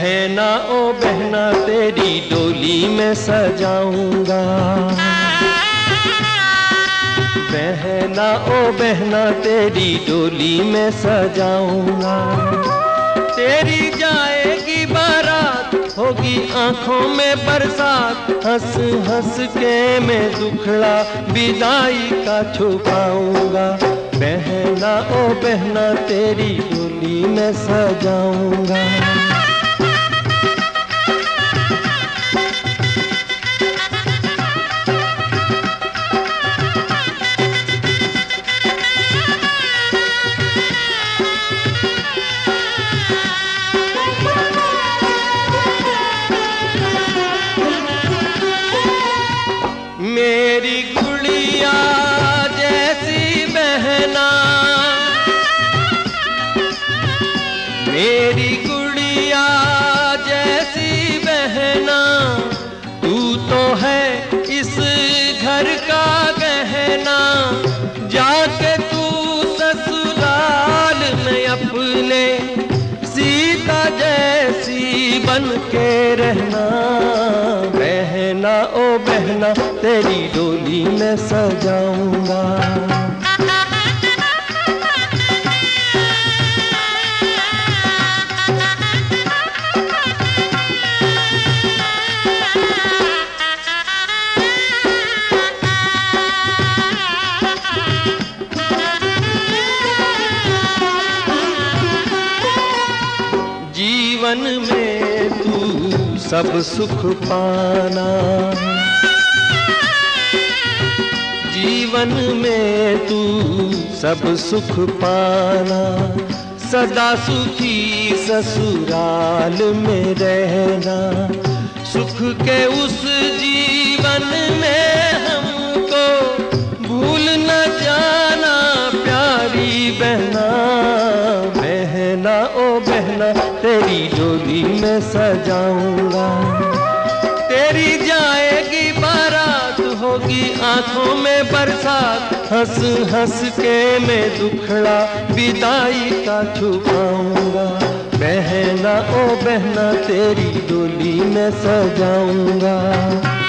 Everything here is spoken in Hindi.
बहना ओ बहना तेरी डोली में सजाऊंगा। बहना ओ बहना तेरी डोली में सजाऊंगा। तेरी जाएगी बारात, होगी आंखों में बरसात, हंस हंस के मैं दुखड़ा विदाई का छुपाऊंगा। बहना ओ बहना तेरी डोली में सजाऊंगा। मेरी गुड़िया जैसी बहना, मेरी गुड़िया जैसी बहना, तू तो है इस घर का गहना। जाके तू ससुराल में अपने सीता जैसी बन के रहना। बहना ओ बहना तेरी डोली में सजाऊंगा। जीवन में तू सब सुख पाना, जीवन में तू सब सुख पाना। सदा सुखी ससुराल में रहना, सुख के उस जीवन में हमको भूल न जाना प्यारी बहना। बहना ओ बहना तेरी डोली में सजाऊंगा। तेरी जाएगी बारात, होगी आंखों में बरसात, हंस हंस के मैं दुखड़ा विदाई का छुपाऊंगा। बहना ओ बहना तेरी डोली में सजाऊंगा।